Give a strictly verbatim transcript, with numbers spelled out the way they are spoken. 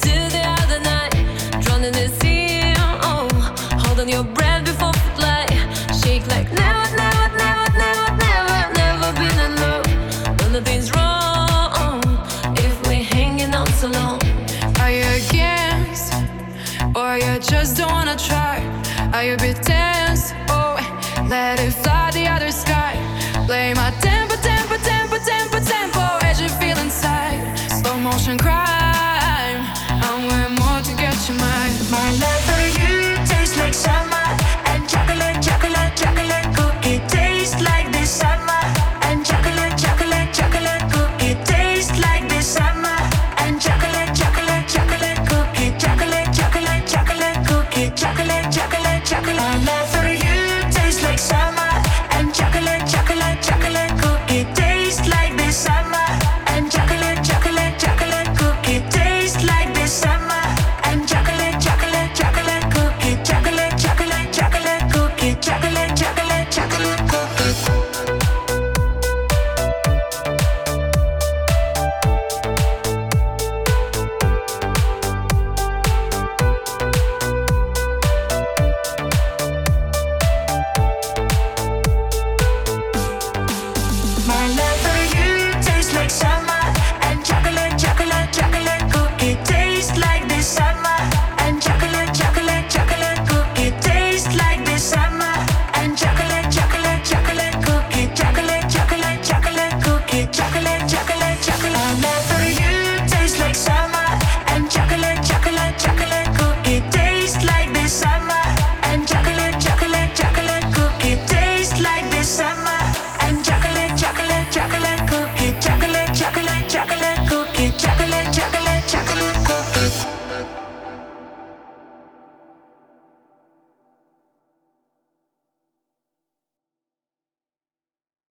did the other night, drowned in the sea. Oh, holding your breath before we fly. Shake like never, never, never, never, never, never been in love. When nothing's wrong, if we're hanging on so long. Are you against, or you just don't wanna try? Are you a bit tense? Oh, let it fly the other sky. Play my tempo, tempo, tempo, tempo, tempo as you feel inside. Slow motion crime. I'm way more to get you mine. My love for you tastes like summer, and chocolate, chocolate, chocolate cookie tastes like this summer, and chocolate, chocolate, chocolate cookie tastes like this summer, and chocolate, chocolate, chocolate cookie, chocolate, chocolate, chocolate cookie, chocolate, chocolate, chocolate. My love for